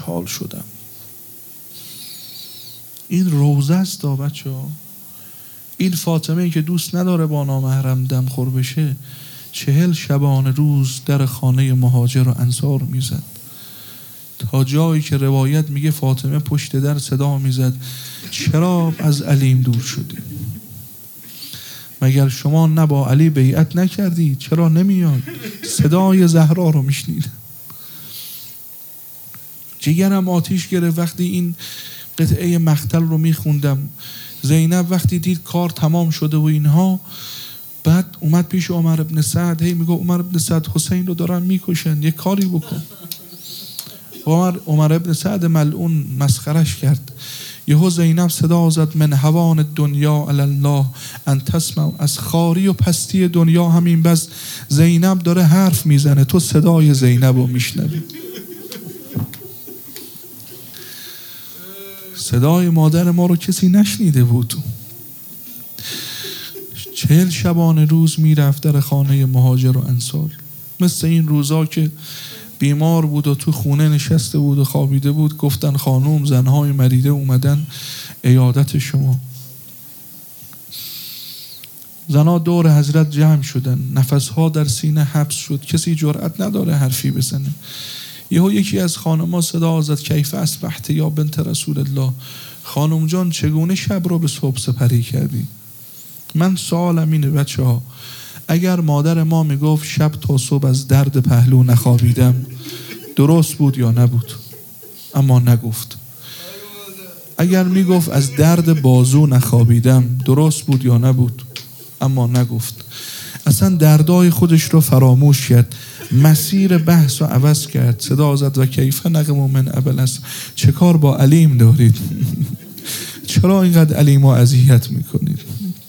حال شدم. این روزه است بچه ها. این فاطمه که دوست نداره با نامحرم دمخور بشه 40 شبانه روز در خانه مهاجر و انصار میزد، تا جایی که روایت میگه فاطمه پشت در صدا میزد چرا از علیم دور شدی؟ مگر شما نه با علی بیعت نکردی؟ چرا نمیاد؟ صدای زهرا رو میشنیدم. جگرم آتیش گرفت وقتی این قطعه مقتل رو میخوندم. زینب وقتی دید کار تمام شده و اینها، بعد اومد پیش عمر ابن سعد، هی میگه عمر ابن سعد حسین رو دارن میکشن، یه کاری بکن. عمر ابن سعد ملعون مسخرش کرد. یهو زینب صدا زد من هوان دنیا علی الله ان تسمع، از خاری و پستی دنیا همین بس. زینب داره حرف میزنه، تو صدای زینب رو میشنوی. صدای مادر ما رو کسی نشنیده بود. 40 شبانه روز میرفت در خانه مهاجر و انصار، مثل این روزا که بیمار بود و تو خونه نشسته بود و خوابیده بود، گفتن خانوم زنهای مریضه اومدن عیادت شما. زنها دور حضرت جمع شدن، نفسها در سینه حبس شد، کسی جرأت نداره حرفی بزنه. یهو یکی از خانم‌ها صدا زد کیف اصبحت یا بنت رسول الله، خانم جان چگونه شب رو به صبح سپری کردی؟ من سوالم اینه بچه ها، اگر مادر ما میگفت شب تا صبح از درد پهلو نخوابیدم، درست بود یا نبود؟ اما نگفت. اگر میگفت از درد بازو نخوابیدم، درست بود یا نبود؟ اما نگفت. اصلا دردای خودش رو فراموش کرد، مسیر بحث رو عوض کرد. صدا زد و کیفه نقم من ابلس، چه کار با علیم دارید؟ چرا اینقدر علیم رو اذیت میکنید؟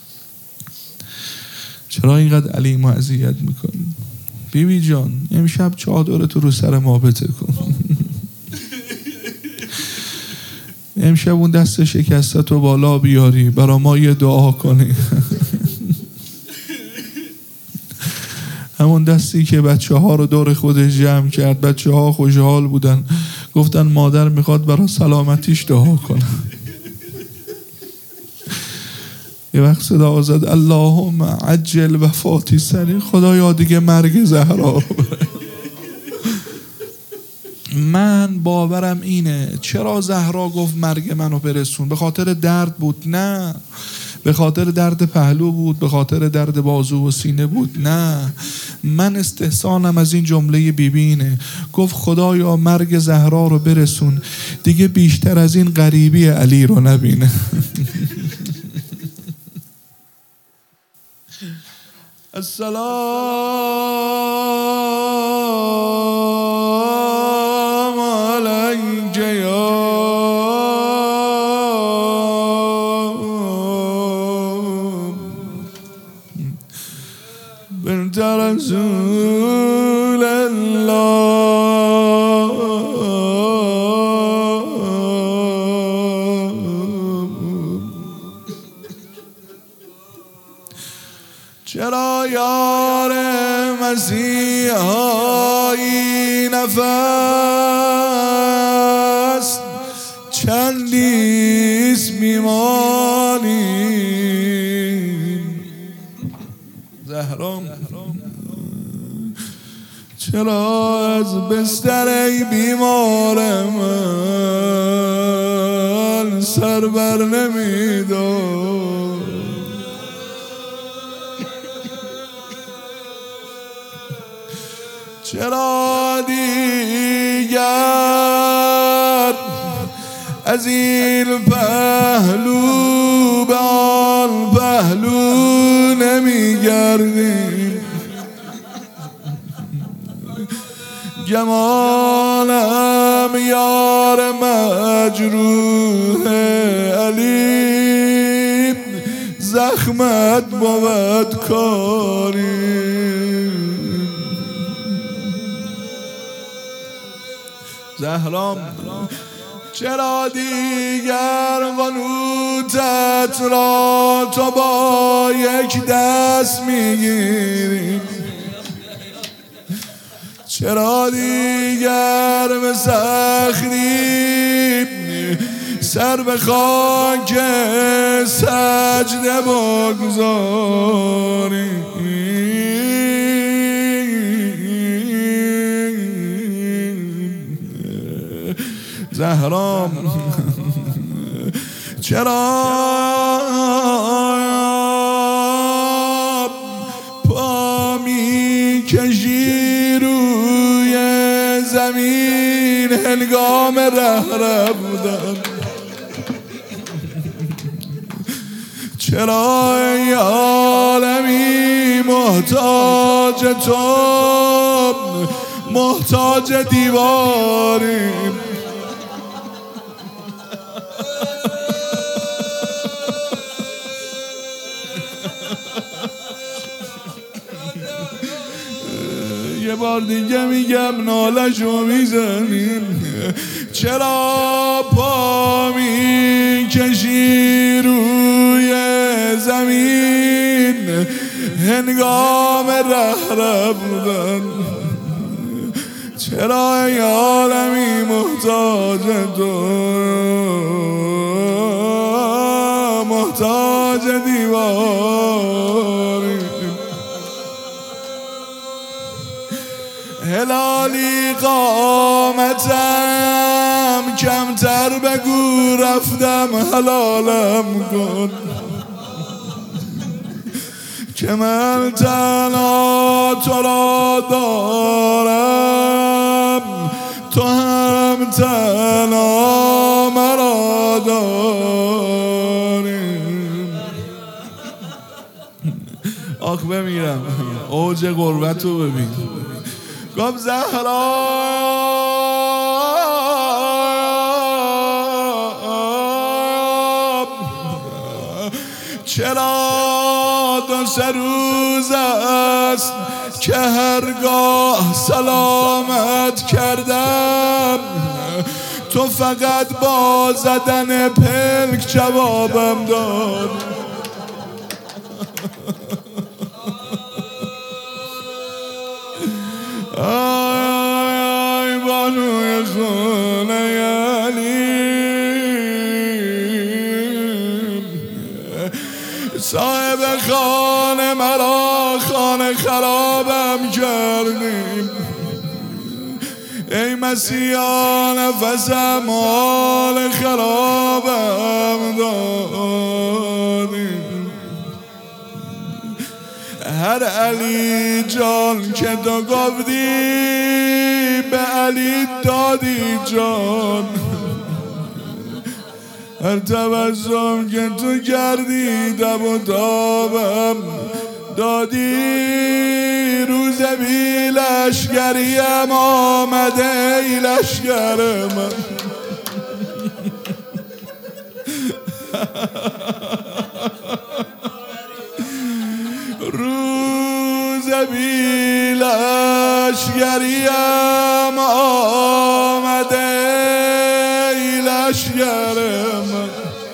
چرا اینقدر علیم رو اذیت میکنید؟ بیبی جان امشب چادرتو رو سر ما بته کن. امشب اون دست شکستتو بالا بیاری، برا ما یه دعا کنی. همون دستی که بچه ها رو دور خودش جمع کرد، بچه ها خوشحال بودن، گفتن مادر میخواد برای سلامتیش دعا کنه. یه وقت صدا زد اللهم عجل وفاتی سریع، خدایا دیگه مرگ زهرا رو بره. من باورم اینه. چرا زهرا گفت مرگ منو برسون؟ به خاطر درد بود؟ نه. به خاطر درد پهلو بود؟ به خاطر درد بازو و سینه بود؟ نه. من استحسانم از این جمله بیبینه، گفت خدایا مرگ زهرا رو برسون، دیگه بیشتر از این غریبی علی رو نبینه. السلام علیک یا بنت رسول الله، چرا یار مسیحایی نفس چندیست میمانیم؟ زهرام چرا از بستر ای بیمار من سر بر نمیدار؟ چرا دیگر از این پهلو به آن پهلو نمیگردیم؟ جمالم یار مجروح علی، زخمت بود کاری. زهرام چرا دیگر قنوتت را تو با یک دست میگیری؟ چرا دیگر به سختی سر به خاک سجده بگذاری زهرا چرا پا می کشی روی زمین هنگام ره رفتن؟ چرا ای عالمی محتاج تو محتاج دیواری؟ یه بار دیگه میگم نالشو میزنیم. چرا پا میکشی روی زمین هنگام ره رفتن؟ چرا ای عالمی محتاج تو محتاج دیواری؟ هلالی قامتم کمتر بگو رفتم حلالم کن که من تنها تو را دارم تو هم تنها مرا داری. آخ بمیرم اوج غربت رو ببین. گفت زهرا چرا 2-3 روز است که هرگاه سلامت کردم تو فقط با زدن پلک جوابم داد. آی بانوی خونه علی صاحب خانه مرا خانه خرابم کردیم. ای مسیحا نفسم حال خرابم دادیم. هر علی جان که تو گفتی به علی دادی جان، هر تبسم که تو کردی دم و تابم دادی. روز بی لشگریم آمده ای لشگر من روز بی لشگریم آمده ای لشگر من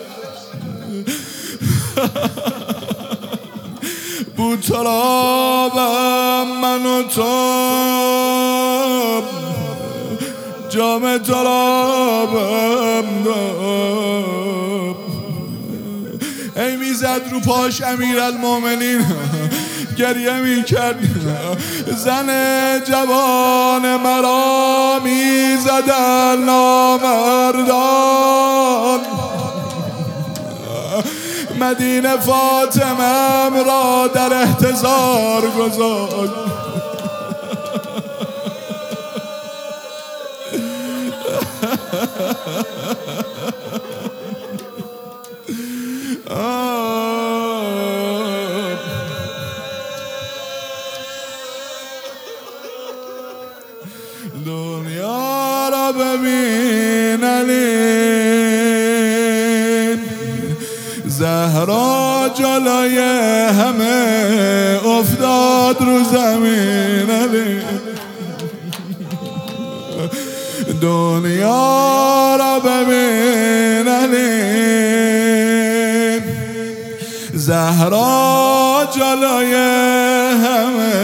بود ترابم من و تو جام ترابم داد. ای میزد رو پاش امیرالمومنین گریه میکرد. زن جوان مرا میزدن نامردان. مدینه فاطمه را در احتضار گذاشت. دنیا را ببین علی زهرا جلوی همه افتاد رو زمین علی. دنیا را ببین علی زهرا جلوی همه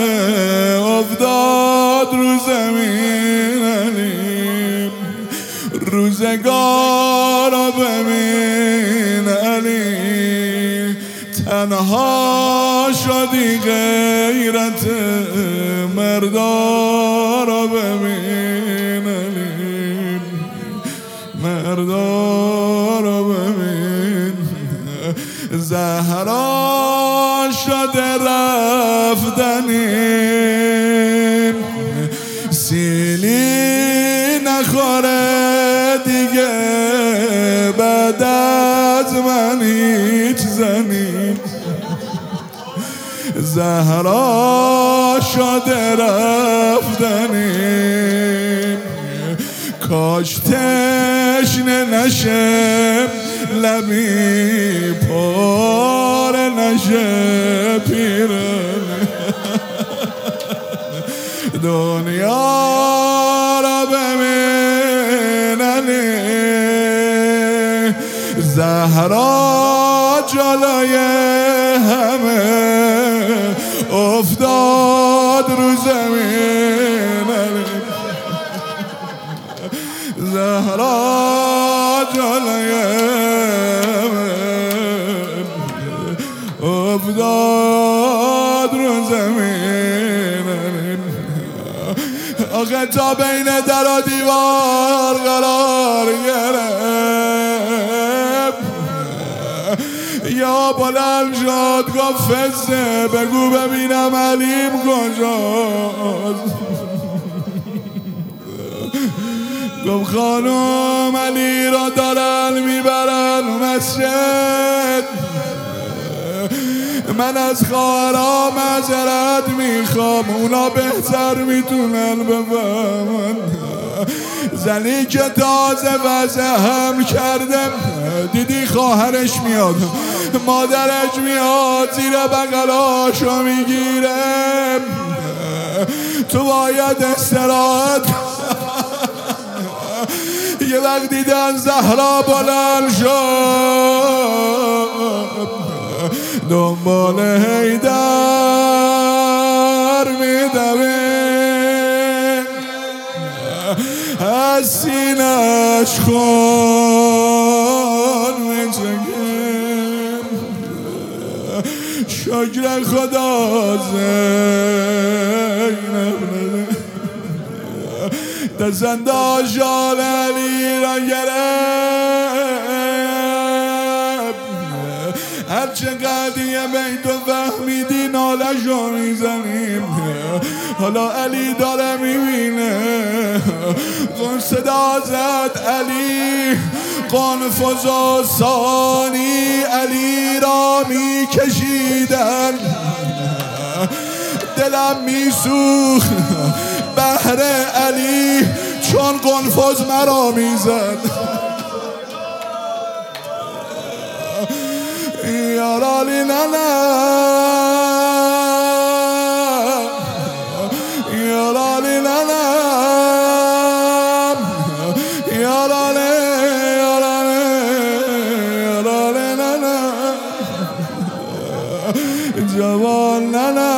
افتاد رو زمین علی. روز روزگار رو ببین علی، تنها شدی غیرت مردا رو ببین علی، مردا رو ببین. زهرا شده رفتنی، سیلی نخوره دیگه بعد از من هیچ زنی. زهرا شده رفتنی، کاش تشنه نشه لبی پر نشه پیرن. دنیا را ببین علی، زهرا جلوی همه افتاد رو زمین علی، زهرا جلوی همه افتاد رو زمین علی. آخه تا بین در و دیوار قرار گرفت، یا بلند شد گفت فزه بگو ببینم علیم کجاست. گفت خانم علی را دارن میبرن مسجد، من از خواهرها معذرت میخوام، اونا بهتر میتونن بفهمن. زنی که تازه وضع هم کردم، دیدی خواهرش میاد مادرش میاد زیر بغلاشو میگیره، تو باید استراحت. یه وقت دیدن زهرا بلند شد دنبال حیدر میدوه، از سینش خون میچکه. شکر خدا زینب دستن داشال علی را گرفت، هر چقدر یه بیت و فهمیدی نالشو میزنیم. حالا علی داره میبینه، اون صدا زد علی قنفذ و ثانی علی را میکشیدن، دلم میسوخت بهر علی چون قنفذ مرا میزد. یارالی ننا یارالی ننا یارالی یارالی یارالی ننا جوان ننا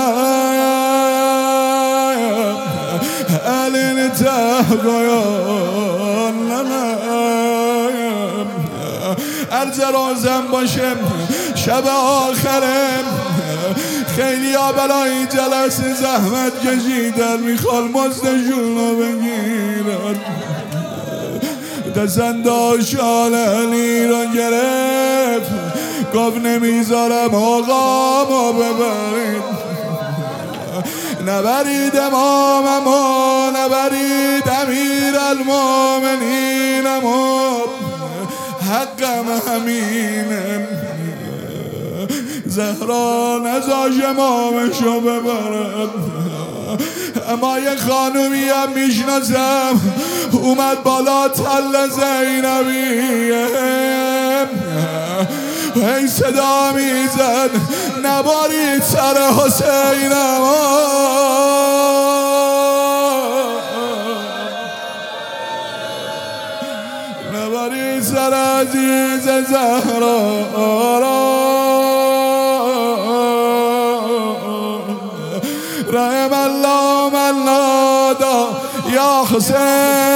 الین تهگویان ننا. عرض رازم باشم شب آخرم، خیلی ها برای جلسه زحمت کشیدن، میخوان مزدشون رو بگیرن. دستن داشال علی را گرفت گفت نمیذارم آقامو ببرید، نبرید اماممو، نبرید امیر المومنینمو، حقم همینه. زهرا نزاش امامشو ببرد، اما یه خانومی هم میشناسم اومد بالا تل زینبیه، این صدا میزد نبارید سر حسینم، نبارید سر عزیز زهرا رحم الله من نادا یا حسین.